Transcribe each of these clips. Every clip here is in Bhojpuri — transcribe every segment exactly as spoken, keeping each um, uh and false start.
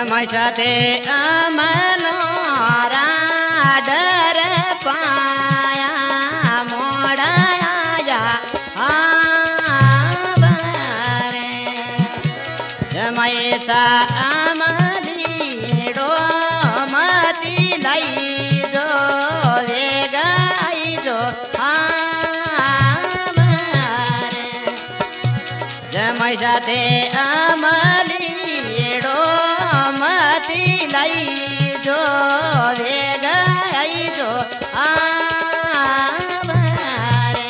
जमाई साथे अमनो राडर पाया मोड़ाया आवारे जमाई सा अमलीडो मती लाई जो वे गाई जो आवारे जमाई साथे अमलीडो मती लाई जो वे गाई जो आवारे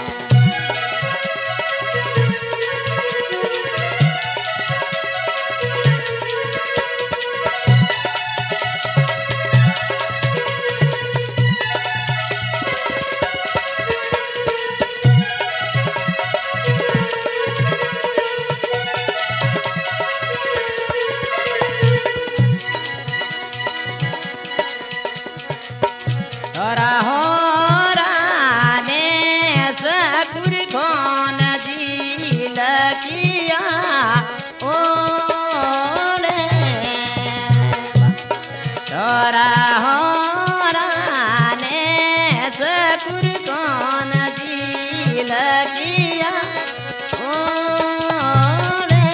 तोरा हो राने सकुर कौन दिल किया ओले तोरा हो राने सकुर कौन दिल किया ओले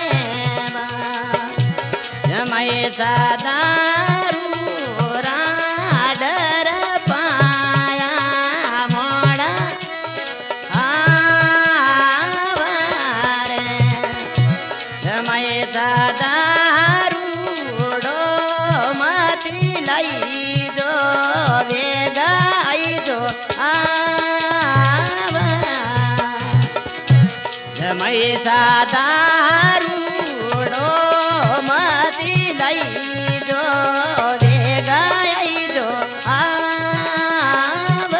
जमाई सादारू राडर पाया मोड़ा आवारे जमाई सादारूडो मती लाई जो वे गाई जो आवा जमाई सादारूडो मती लाई जो वे गाई जो आवा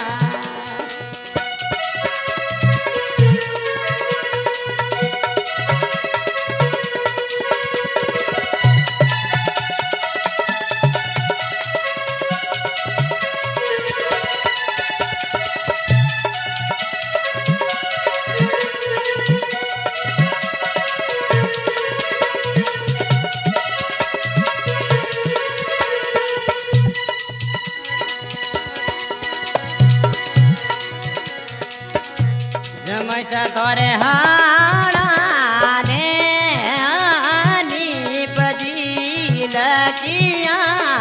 जमाई सा तोरे हाड़ाने आनी पजी लकिया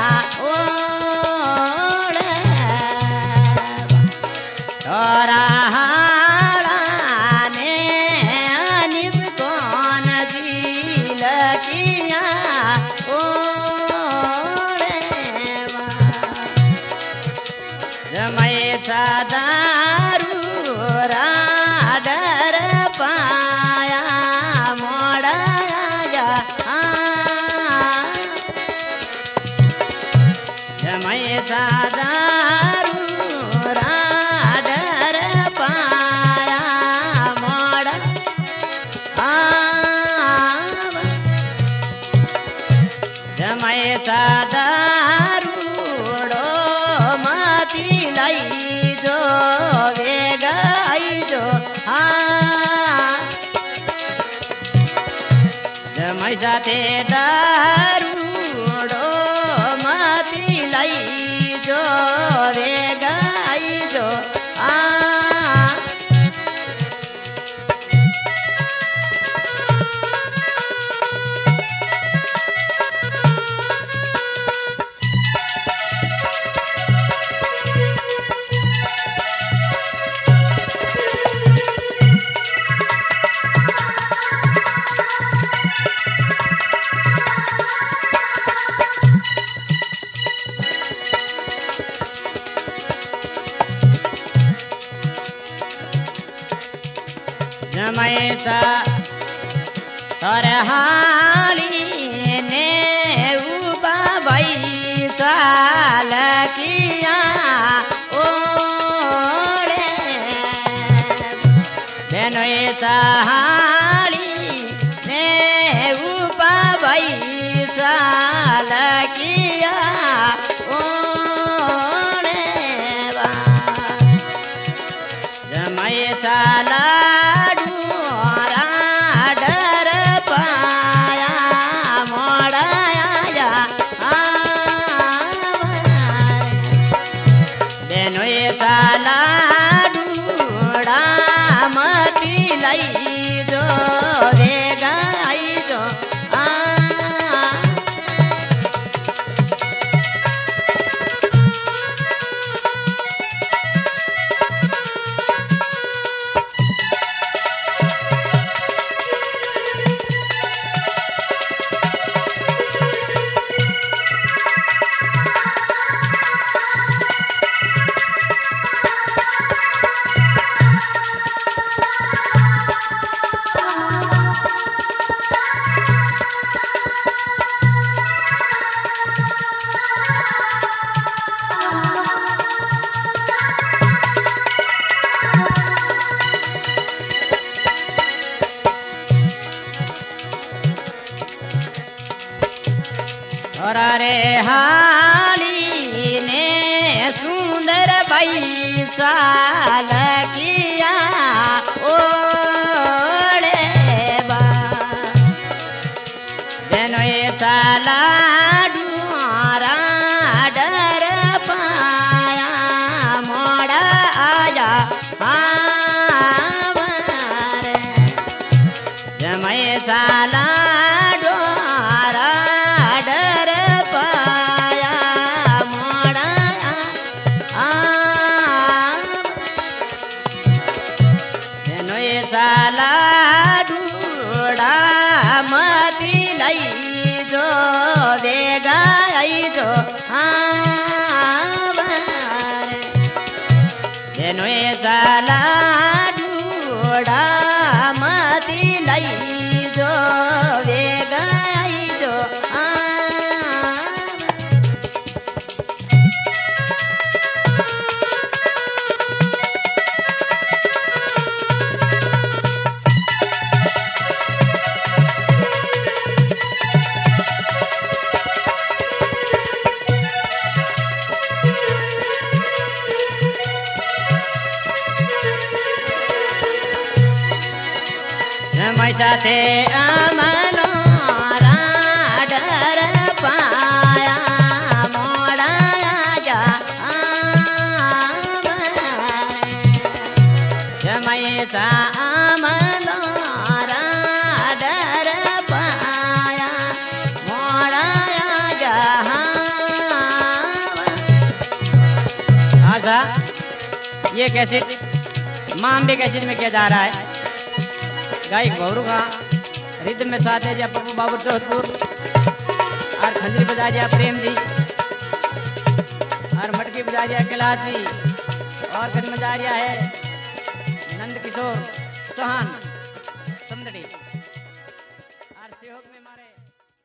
ओड़े तोरा हाड़ाने आनी कौन जी लकिया ओड़े जमाई सादारू राडर पाया मोड़ाया जमाई सादारू राडर पाया मोड़ा जमाई सादारूडो मती लाई जो वे गाई जो जमाई साथे दारूडो मती लाई जो वे गाई जो आ जमाई सा तोरे हाली ने उबा भाई साल किया ओड़े बेनोई सहाली ने उबा भाई साल किया ओड़े जमाई साला डर पाया मोड़ाया साला ढूढ़ा मती लई जो वेगा आई जो जेनो साला ढूढ़ा मती लई जो वेगा आई जो मैसाथे अमनो राडर पाया मोड़ा जा मैसा अमनो राडर पाया मोड़ा जा। आशा ये कैसेट मामबे कैसेट में किया जा रहा है। गायक भवरू का रिद्म में साथ है पप्पू बाबू चौधपुर और खंजरी बजा दिया प्रेम जी और मटकी बजा दिया कैलाश जी और खंड बजा दिया है नंद किशोर चौहान।